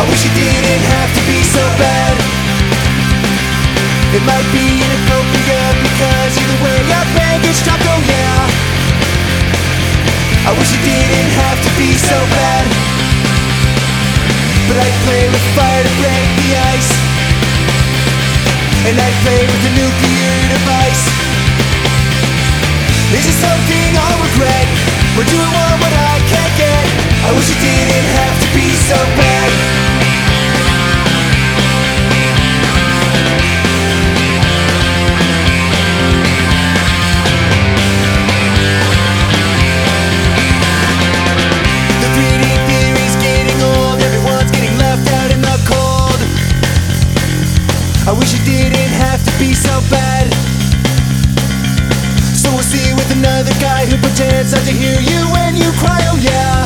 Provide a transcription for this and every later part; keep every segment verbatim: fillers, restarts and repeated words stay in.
I wish it didn't have to be so bad. It might be inappropriate because either way your band gets dropped, oh yeah. I wish it didn't have to be so bad, but I'd play with fire to break the ice, and I'd play with a nuclear device. Is it something I'll regret? Or do I want what I can't get? I wish it didn't have to be so bad. The three D theory's getting old, everyone's getting left out in the cold. I wish it didn't have to be so bad. So we'll see with another guy who pretends not to hear you when you cry, oh yeah.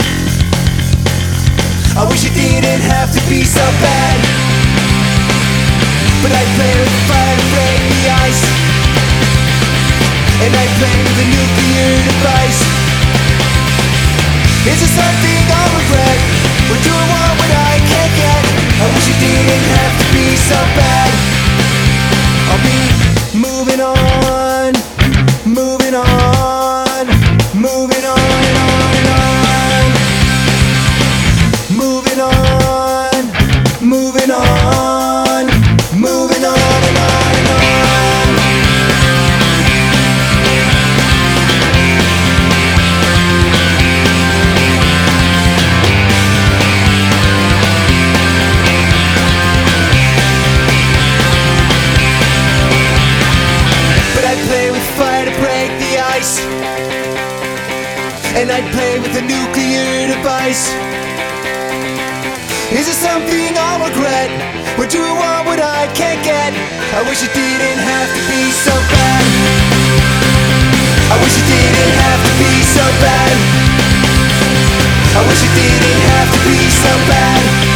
I wish it didn't have to be so bad, but I'd play with fire to break the ice, and I'd play with a nuclear device. Is it something I'll regret? Or do I want what I can't get? I wish it didn't have to be so bad. I'll be moving on, moving on, moving on and on and on, moving on, moving on, moving on and on and on. But I'd play with fire to break the ice, and I'd play with a nuclear device. Is it something I'll regret? Or do I want what I can't get? I wish it didn't have to be so bad. I wish it didn't have to be so bad. I wish it didn't have to be so bad.